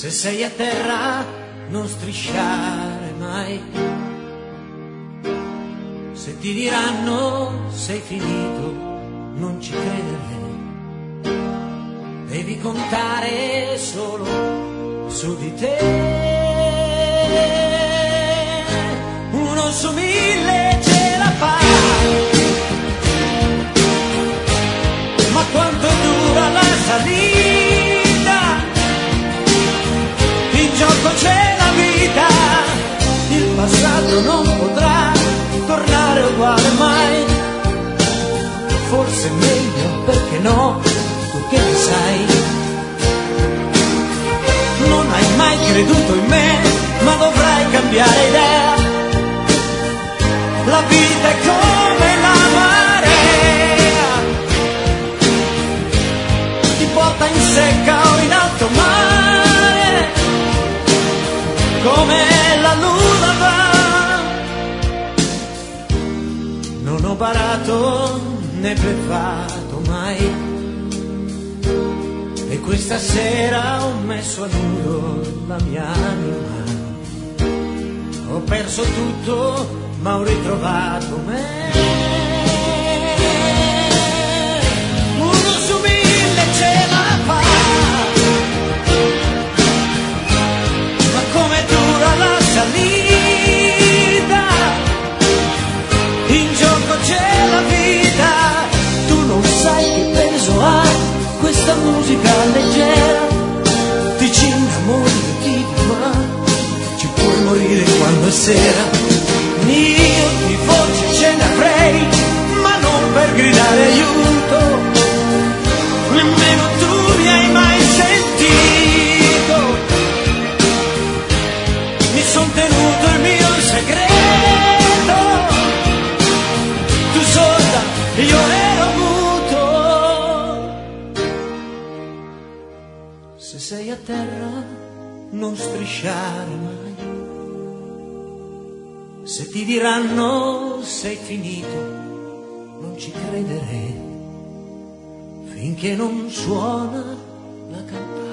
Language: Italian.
Se sei a terra non strisciare mai. Se ti diranno sei finito non ci credere. Devi contare solo su di te. Uno su 1000 ce la fa. Ma quanto dura la salita? In gioco c'è la vita. Il passato non potrà tornare uguale mai. Forse è meglio, perché no? Tu che ne sai? Non hai mai creduto in me, ma dovrai cambiare idea. La vita è come la marea, ti porta in secca o in alto mare, come la luna va. Non ho barato né bleffato mai, e questa sera ho messo a nudo la mia anima. Ho perso tutto ma ho ritrovato me. Uno su 1000 ce la fa. Ma come dura la salita? In gioco c'è la vita. Tu non sai che peso ha questa musica leggera. Ti ci innamori e ti fa, ci puoi morire quando è sera. Io di voce ce ne avrei, ma non per gridare aiuto. Nemmeno tu mi hai mai sentito. Mi son tenuto il mio segreto. Tu sorda, io ero muto. Se sei a terra non strisciare mai. Se ti diranno sei finito, non ci credere finché non suona la campana.